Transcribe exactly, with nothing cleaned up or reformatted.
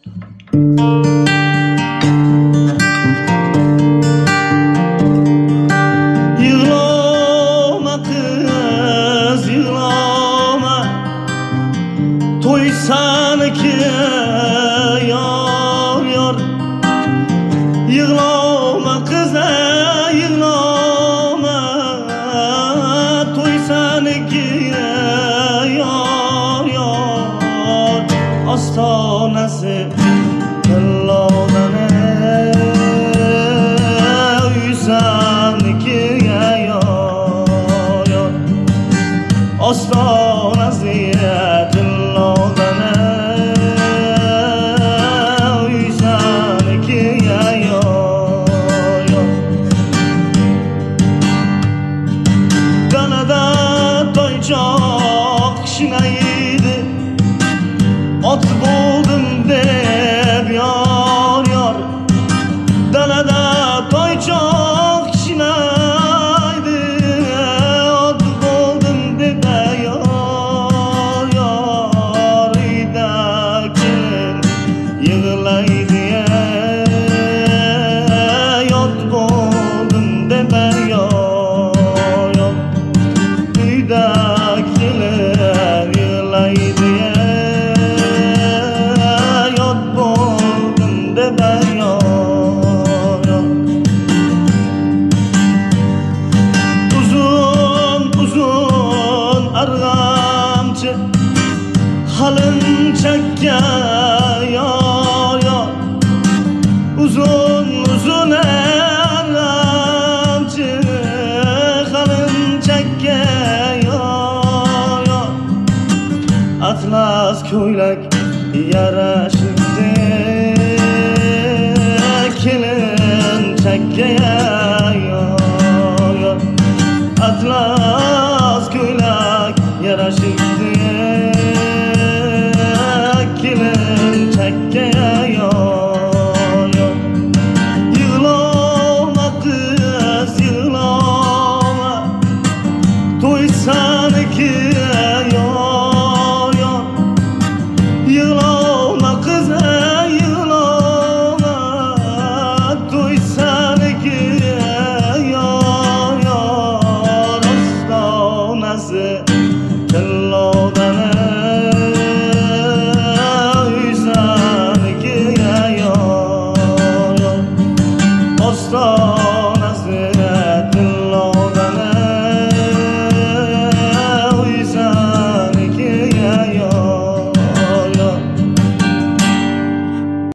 Yığlama kız yığlama, toy saniki yor yor. Yığlama kız yığlama, toy saniki yor yor. Ostonasi tillovdane uysaniki yor yor. Ostonasi tillovdane uysaniki yor yor. Kanada toychoq shinaydi, ot bo'ldim deb yor yor. Dalada toychoq shinaydi, ot bo'ldim deb yor yor. Uyda kelin yig'laydi, yot bo'ldim deb yor yor. Uyda kelin yig'laydi, yot bo'ldim deb yor yor. Uzun uzun arg'amchi halin chakka yor yor. Uzun uzun arg'amchi halin chakka yor yor. Atlas ko'ylak yarashibdi kelin chakkaga yor yor. Atlas ko'ylak yarashibdi kelin chakkaga